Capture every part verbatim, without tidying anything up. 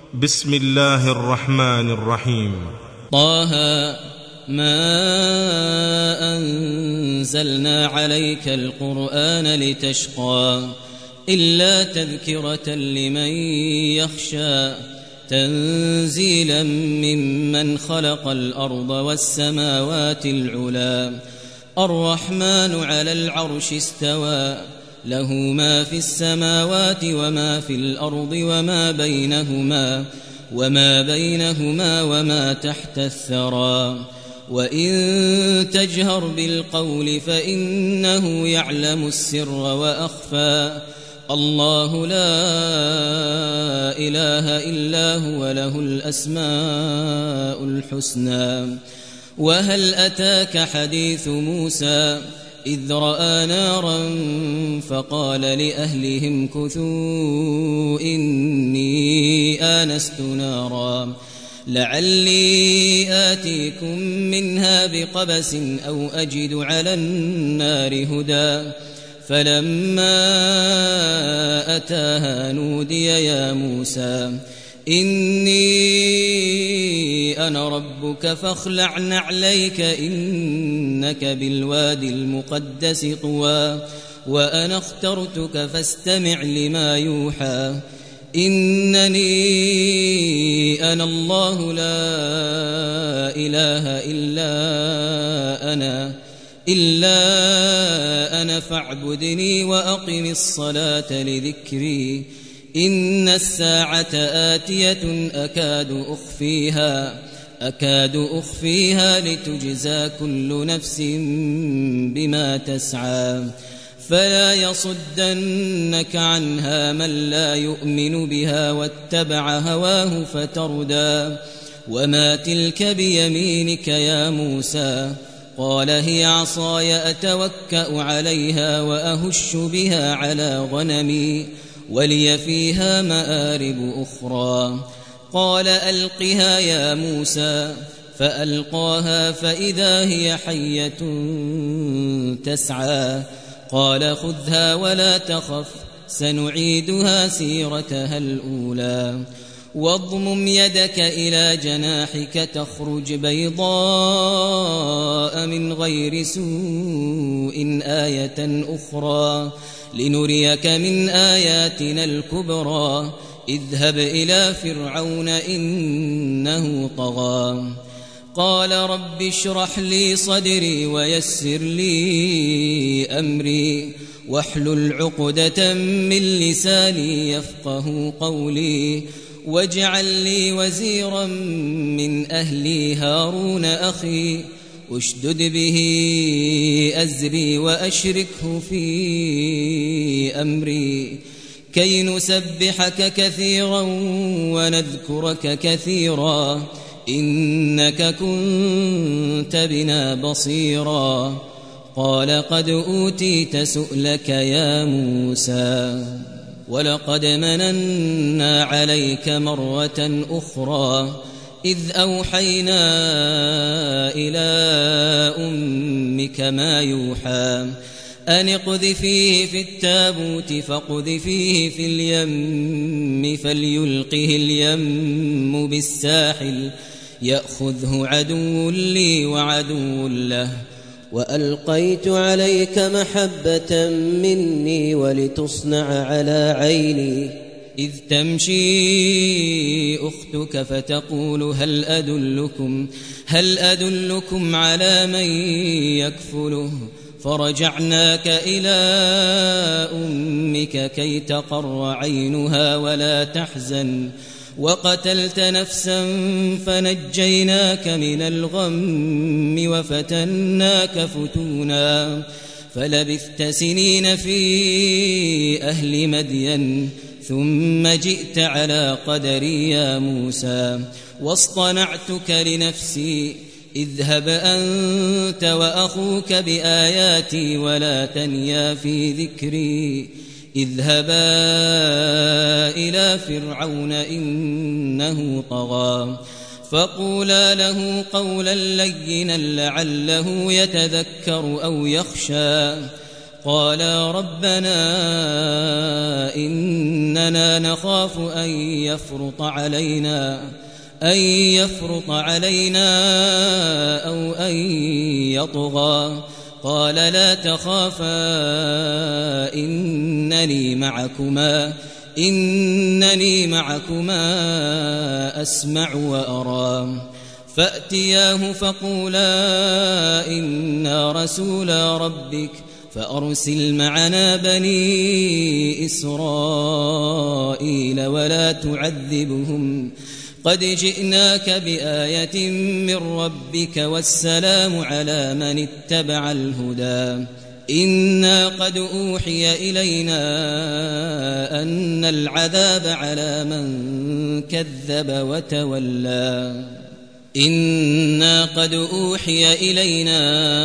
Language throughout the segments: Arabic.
بسم الله الرحمن الرحيم. طه ما أنزلنا عليك القرآن لتشقى إلا تذكرة لمن يخشى تنزيلا ممن خلق الأرض والسماوات العلا الرحمن على العرش استوى له ما في السماوات وما في الأرض وما بينهما وما بينهما وما تحت الثرى وإن تجهر بالقول فإنه يعلم السر وأخفى الله لا إله إلا هو له الأسماء الحسنى. وهل أتاك حديث موسى إذ رأى نارا فقال لأهلهم كثوا إني آنست نارا لعلي آتيكم منها بقبس أو أجد على النار هدى فلما أتاها نودي يا موسى إني أنا ربك فاخلع نعليك إنك بالوادي المقدس طوى وأنا اخترتك فاستمع لما يوحى إنني أنا الله لا إله إلا أنا إلا أنا فاعبدني وأقم الصلاة لذكري إن الساعة آتية أكاد أخفيها أكاد أخفيها لتجزى كل نفس بما تسعى فلا يصدنك عنها من لا يؤمن بها واتبع هواه فتردى وما تلك بيمينك يا موسى قال هي عصاي أتوكأ عليها وأهش بها على غنمي ولي فيها مآرب أخرى قال ألقها يا موسى فألقاها فإذا هي حية تسعى قال خذها ولا تخف سنعيدها سيرتها الأولى واضمم يدك إلى جناحك تخرج بيضاء من غير سوء آية أخرى لنريك من آياتنا الكبرى اذهب إلى فرعون إنه طغى قال رب اشرح لي صدري ويسر لي أمري واحلل عقدة من لساني يفقه قولي واجعل لي وزيرا من أهلي هارون أخي اشدد به أزري وأشركه في أمري كي نسبحك كثيرا ونذكرك كثيرا إنك كنت بنا بصيرا قال قد أوتيت سؤلك يا موسى ولقد مننا عليك مرة أخرى إذ أوحينا إلى أمك ما يوحى أن اقذفيه في التابوت فاقذفيه في اليم فليلقه اليم بالساحل يأخذه عدو لي وعدو له وألقيت عليك محبة مني ولتصنع على عيني إذ تمشي أختك فتقول هل أدلكم هل أدلكم على من يكفله فرجعناك إلى أمك كي تقر عينها ولا تحزن وقتلت نفسا فنجيناك من الغم وفتناك فتونا فلبثت سنين في أهل مدين ثم جئت على قدري يا موسى واصطنعتك لنفسي اذهب أنت وأخوك بآياتي ولا تنيا في ذكري اذهبا إلى فرعون إنه طغى فقولا له قولا لينا لعله يتذكر أو يخشى قالا ربنا إننا نخاف أن يفرط علينا أن يفرط علينا أو أن يطغى قال لا تخافا إنني معكما إنني معكما أسمع وأرى فأتياه فقولا إنا رسولا ربك فأرسل معنا بني إسرائيل ولا تعذبهم قد جئناك بآية من ربك والسلام على من اتبع الهدى إنا قد أوحي إلينا أن العذاب على من كذب وتولى إنا قد أوحي إلينا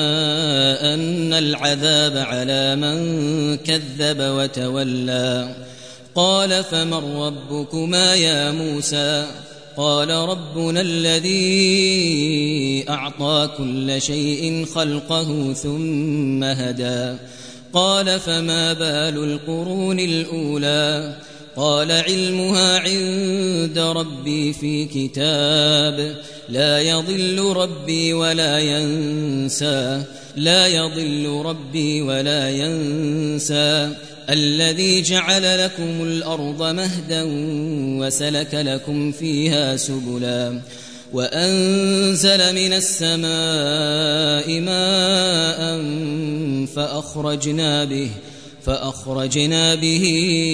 أن العذاب على من كذب وتولى قال فمن ربكما يا موسى قال ربنا الذي أعطى كل شيء خلقه ثم هدى قال فما بال القرون الأولى قال علمها عند ربي في كتاب لا يضل ربي ولا ينسى لا يضل ربي ولا ينسى الذي جعل لكم الأرض مهدا وسلك لكم فيها سبلا وأنزل من السماء ماء فأخرجنا به فأخرجنا به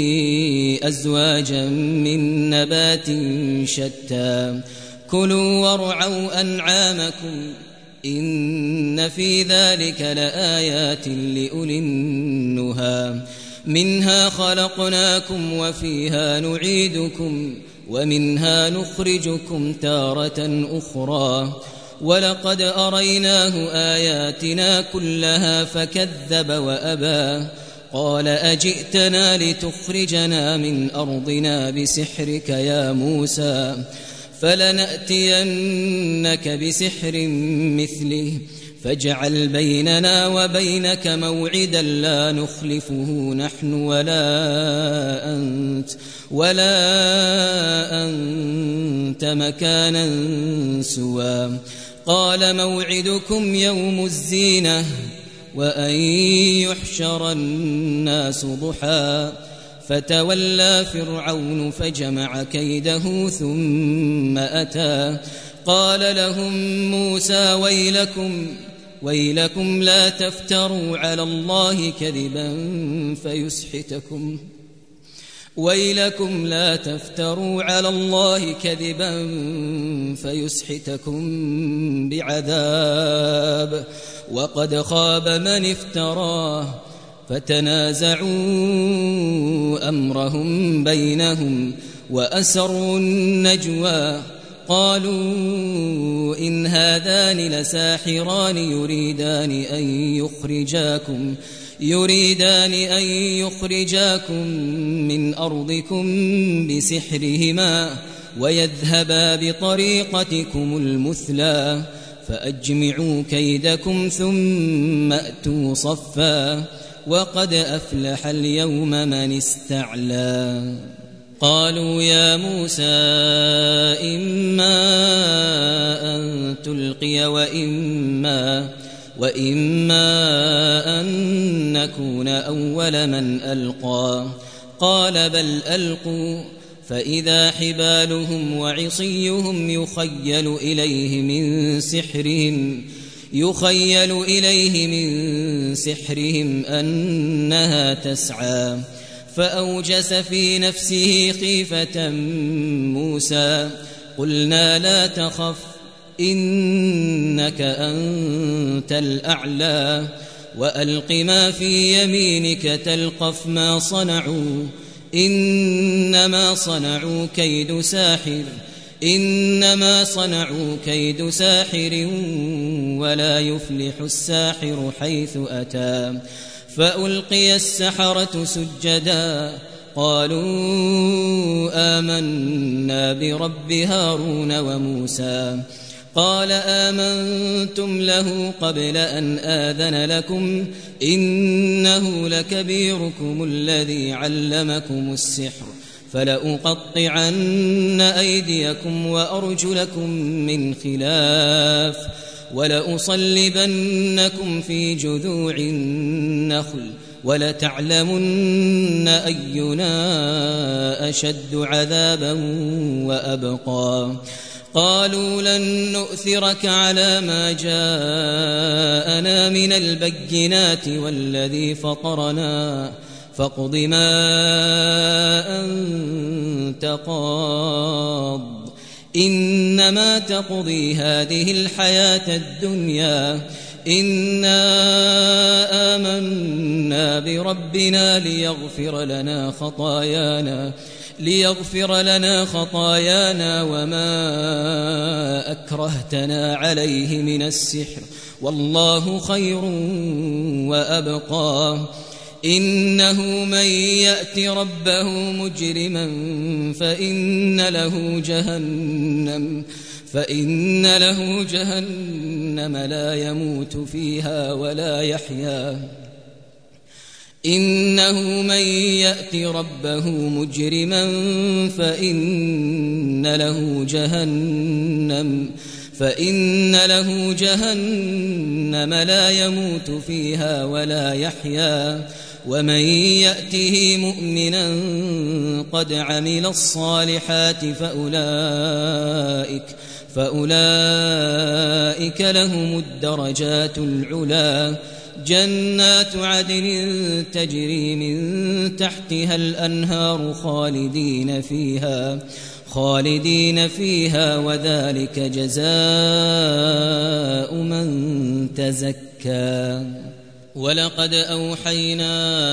أزواجا من نبات شتى كلوا وارعوا أنعامكم إن في ذلك لآيات لأولي النهى منها خلقناكم وفيها نعيدكم ومنها نخرجكم تارة أخرى ولقد أريناه آياتنا كلها فكذب وأبى قال أجئتنا لتخرجنا من أرضنا بسحرك يا موسى فلنأتينك بسحر مثله فاجعل بيننا وبينك موعدا لا نخلفه نحن ولا أنت ولا أنت مكانا سوى قال موعدكم يوم الزينة وأن يحشر الناس ضحى فتولى فرعون فجمع كيده ثم أتى قال لهم موسى ويلكم ويلكم لا تفتروا على الله كذبا فيسحتكم ويلكم لا تفتروا على الله كذبا فيسحتكم بعذاب وقد خاب من افتراه فتنازعوا أمرهم بينهم وأسروا النجوى قالوا إن هذان لساحران يريدان أن يخرجاكم يريدان أن يخرجاكم من أرضكم بسحرهما ويذهبا بطريقتكم المثلى فأجمعوا كيدكم ثم أتوا صفا وقد أفلح اليوم من استعلى قالوا يا موسى إما أن تلقي وإما وإما أن نكون أول من ألقى قال بل ألقوا فإذا حبالهم وعصيهم يخيل إليه من سحرهم يخيل إليه من سحرهم أنها تسعى فأوجس في نفسه خيفة موسى قلنا لا تخف إنك أنت الأعلى وألق ما في يمينك تلقف ما صنعوا إنما صنعوا كيد ساحر إنما صنعوا كيد ساحر ولا يفلح الساحر حيث أتى فألقي السحرة سجدا قالوا آمنا برب هارون وموسى قال آمنتم له قبل أن آذن لكم إنه لكبيركم الذي علمكم السحر فلأقطعن أيديكم وأرجلكم من خلاف ولأصلبنكم في جذوع النخل ولتعلمن أينا أشد عذابا وأبقى قالوا لن نؤثرك على ما جاءنا من البينات والذي فطرنا فاقض ما أنت قاض إنما تقضي هذه الحياة الدنيا إنا آمنا بربنا ليغفر لنا خطايانا ليغفر لنا خطايانا وما أكرهتنا عليه من السحر والله خير وأبقى إنه من يأت ربه مجرما فإن له جهنم فإن له جهنم لا يموت فيها ولا يحيا إنه من يأت ربه مجرما فإن له جهنم فإن له جهنم لا يموت فيها ولا يحيا ومن يأته مؤمنا قد عمل الصالحات فأولئك فأولئك لهم الدرجات العلا جنات عدن تجري من تحتها الأنهار خالدين فيها خالدين فيها وذلك جزاء من تزكى ولقد أوحينا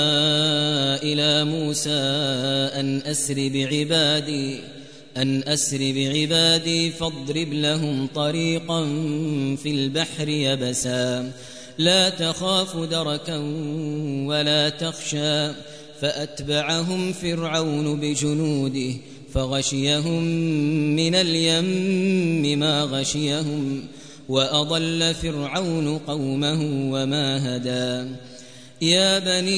إلى موسى أن أسر بعبادي أن أسر بعبادي فاضرب لهم طريقا في البحر يبسا لا تخاف دركا ولا تخشى فأتبعهم فرعون بجنوده فغشيهم من اليم ما غشيهم وأضل فرعون قومه وما هدى يا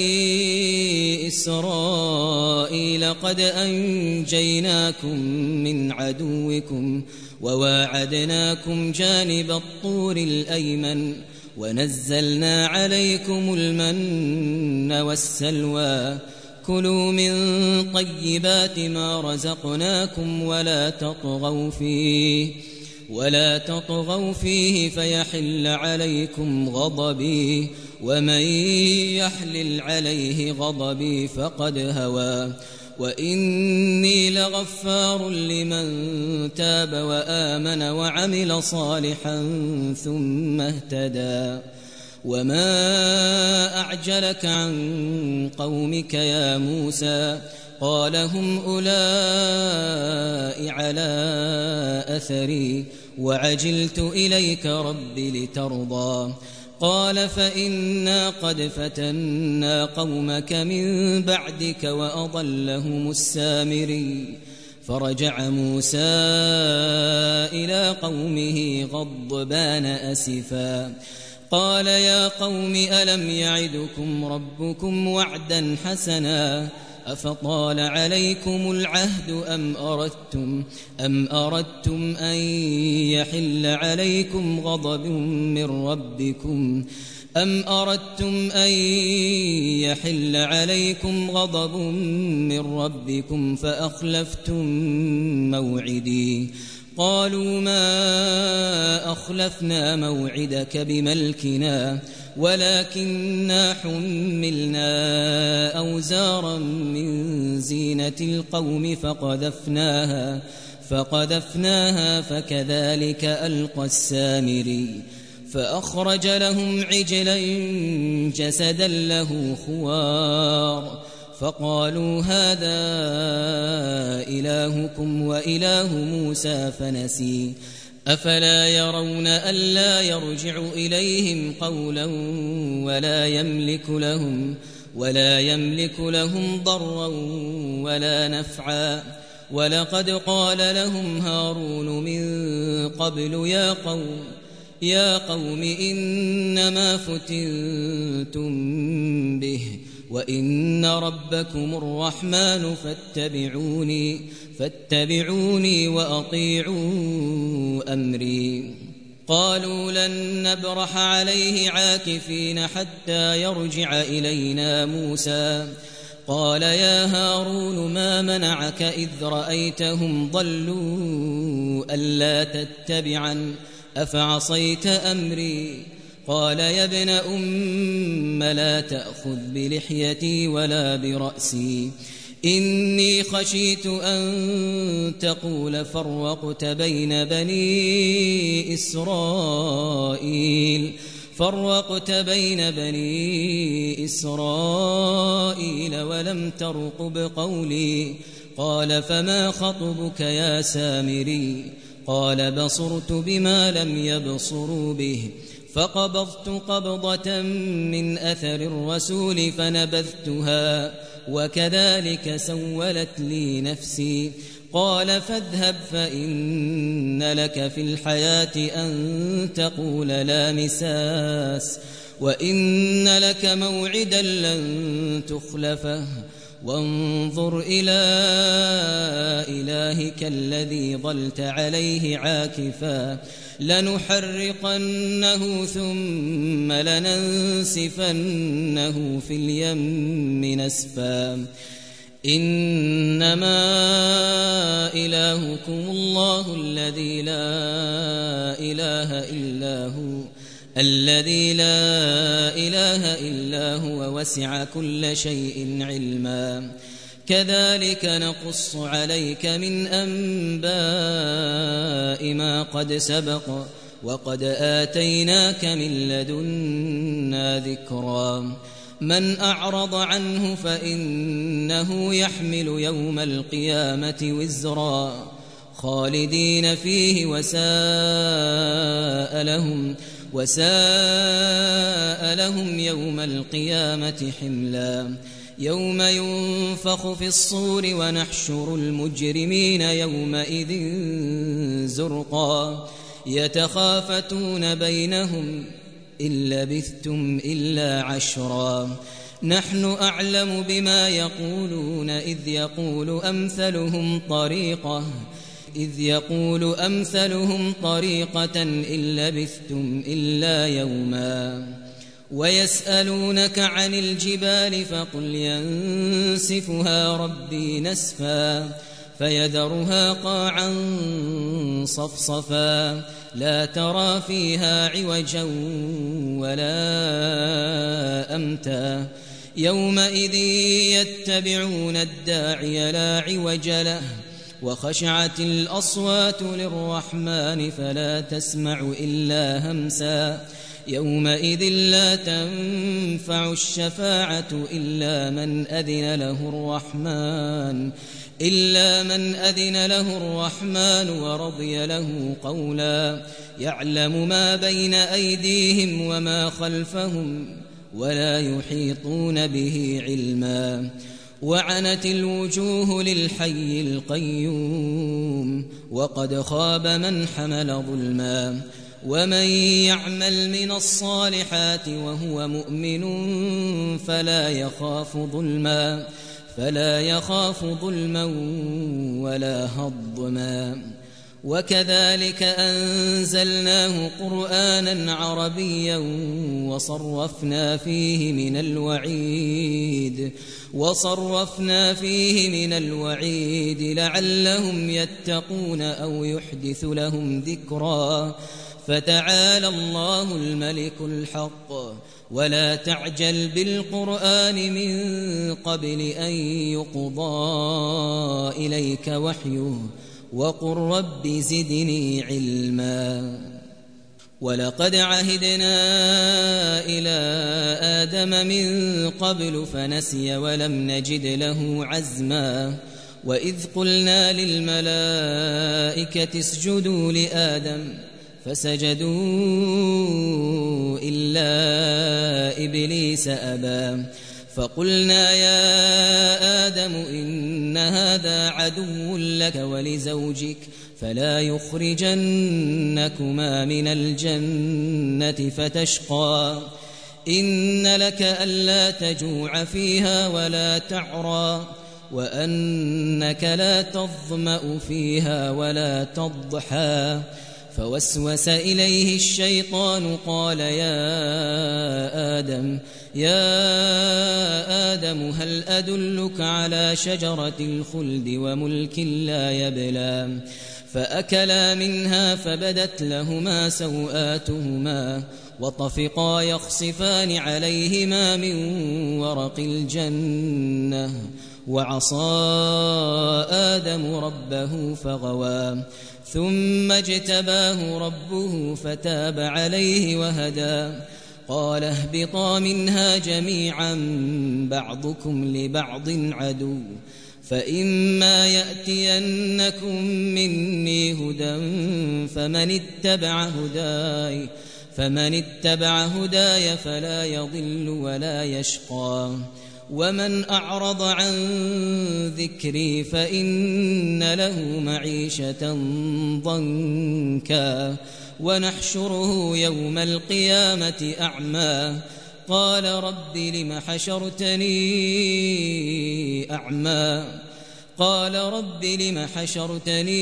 بني إسرائيل قد أنجيناكم من عدوكم وواعدناكم جانب الطور الأيمن ونزلنا عليكم المن والسلوى كلوا من طيبات ما رزقناكم ولا تطغوا فيه ولا تطغوا فيه فيحل عليكم غضبي ومن يحلل عليه غضبي فقد هوى وإني لغفار لمن تاب وآمن وعمل صالحا ثم اهتدى وما أعجلك عن قومك يا موسى قال هم أولئك على أثري وعجلت إليك رب لترضى قال فإنا قد فتنا قومك من بعدك وأضلهم السامري فرجع موسى إلى قومه غضبان أسفا قال يا قوم ألم يعدكم ربكم وعدا حسنا أفطال عليكم العهد أم أردتم أم أردتم أن يحل عليكم غضب من ربكم أم أردتم أن يحل عليكم غضب من ربكم فأخلفتم موعدي قالوا ما أخلفنا موعدك بملكنا ولكننا حملنا أوزارا من زينة القوم فقذفناها فقذفناها فكذلك ألقى السامري فأخرج لهم عجلا جسدا له خوار فقالوا هذا إلهكم وإله موسى فنسي أفلا يرون ألا يرجع إليهم قولا ولا يملك لهم ولا يملك لهم ضرا ولا نفعا ولقد قال لهم هارون من قبل يا قوم يا قوم إنما فتنتم به وإن ربكم الرحمن فاتبعوني فاتبعوني وأطيعوا أمري. قالوا لن نبرح عليه عاكفين حتى يرجع إلينا موسى. قال يا هارون ما منعك إذ رأيتهم ضلوا ألا تتبعن أفعصيت أمري. قال يا ابن أم لا تأخذ بلحيتي ولا برأسي إني خشيت أن تقول فرقت بين بني إسرائيل فرقت بين بني إسرائيل ولم ترقب قولي. قال فما خطبك يا سامري؟ قال بصرت بما لم يبصروا به فقبضت قبضة من أثر الرسول فنبذتها وكذلك سولت لي نفسي. قال فاذهب فإن لك في الحياة أن تقول لا مساس وإن لك موعدا لن تخلفه وانظر إلى إلهك الذي ظلت عليه عاكفا لنحرقنه ثم لننسفنه في اليم نسفا. إنما إلهكم الله الذي لا إله إلا هو الذي لا إله إلا هو وسع كل شيء علما. كذلك نقص عليك من أنباء ما قد سبق وقد آتيناك من لدنا ذكرا. من أعرض عنه فإنه يحمل يوم القيامة وزرا خالدين فيه وساء لهم وساء لهم يوم القيامة حملا. يوم ينفخ في الصور ونحشر المجرمين يومئذ زرقا يتخافتون بينهم إن لبثتم إلا عشرا. نحن أعلم بما يقولون إذ يقول أمثلهم طريقة إذ يقول أمثلهم طريقة إن لبثتم إلا يوما. ويسألونك عن الجبال فقل ينسفها ربي نسفا فيذرها قاعا صفصفا لا ترى فيها عوجا ولا أمتا. يومئذ يتبعون الداعي لا عوج له وخشعت الأصوات للرحمن فلا تسمع إلا همسا. يومئذ لا تنفع الشفاعة إلا من أذن له الرحمن إلا من أذن له الرحمن ورضي له قولا. يعلم ما بين أيديهم وما خلفهم ولا يحيطون به علما. وعنت الوجوه للحي القيوم وقد خاب من حمل ظلما. ومن يعمل من الصالحات وهو مؤمن فلا يخاف ظلما فلا يخاف ظلما ولا هضما. وكذلك أنزلناه قرآنا عربيا وصرفنا فيه من الوعيد وصرفنا فيه من الوعيد لعلهم يتقون أو يحدث لهم ذكرا. فتعالى الله الملك الحق ولا تعجل بالقرآن من قبل أن يقضى إليك وحيه وقل رب زدني علما. ولقد عهدنا إلى آدم من قبل فنسي ولم نجد له عزما. وإذ قلنا للملائكة اسجدوا لآدم فسجدوا إلا إبليس أبى فقلنا يا آدم إن هذا عدو لك ولزوجك فلا يخرجنكما من الجنة فتشقى إن لك ألا تجوع فيها ولا تعرى وأنك لا تظمأ فيها ولا تضحى فوسوس إليه الشيطان قال يا آدم يا آدم هل أدلك على شجرة الخلد وملك لا يبلى فأكلا منها فبدت لهما سوآتهما وطفقا يخصفان عليهما من ورق الجنة وعصى آدم ربه فغوى ثم اجتباه ربه فتاب عليه وهدى قال اهبطا منها جميعا بعضكم لبعض عدو فإما يأتينكم مني هدى فمن اتبع هداي فمن اتبع هداي فلا يضل ولا يشقى ومن أعرض عن ذكري فإن له معيشة ضنكا ونحشره يوم القيامة أعمى قال رب لم حشرتني أعمى قال رب لم حشرتني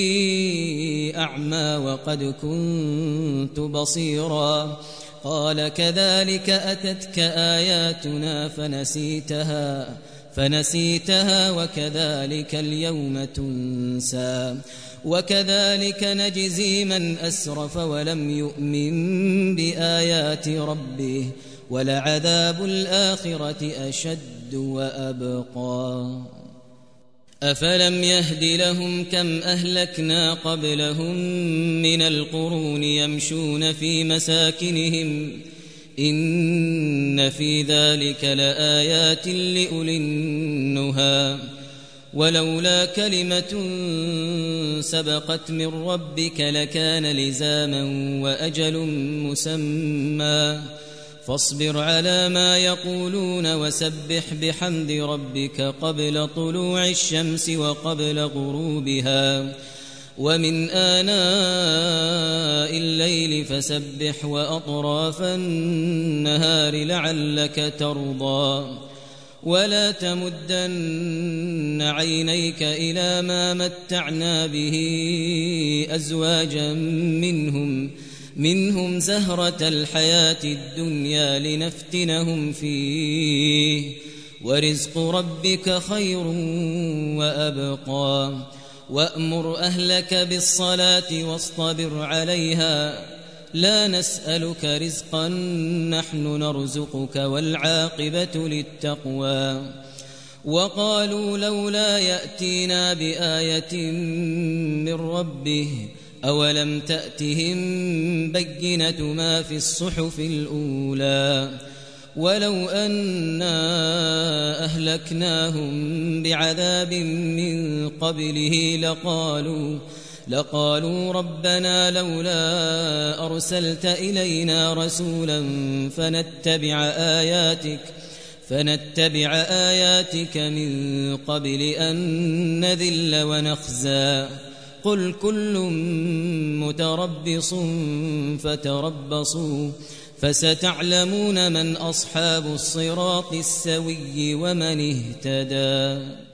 أعمى وقد كنت بصيرا قال كذلك أتتك آياتنا فنسيتها فنسيتها وكذلك اليوم تنسى وكذلك نجزي من أسرف ولم يؤمن بآيات ربه ولعذاب الآخرة أشد وأبقى أفلم يهد لهم كم أهلكنا قبلهم من القرون يمشون في مساكنهم إن في ذلك لآيات لأولي النهى ولولا كلمة سبقت من ربك لكان لزاما وأجل مسمى فاصبر على ما يقولون وسبح بحمد ربك قبل طلوع الشمس وقبل غروبها ومن آناء الليل فسبح وأطراف النهار لعلك ترضى ولا تمدن عينيك إلى ما متعنا به أزواجا منهم منهم زهرة الحياة الدنيا لنفتنهم فيه ورزق ربك خير وأبقى وأمر أهلك بالصلاة واصطبر عليها لا نسألك رزقا نحن نرزقك والعاقبة للتقوى وقالوا لولا يأتينا بآية من ربه أولم تأتهم بينة ما في الصحف الأولى ولو أنا أهلكناهم بعذاب من قبله لقالوا لقالوا ربنا لولا أرسلت إلينا رسولا فنتبع آياتك فنتبع آياتك من قبل أن نذل ونخزى قل كل متربص فتربصوا فستعلمون من أصحاب الصراط السوي ومن اهتدى.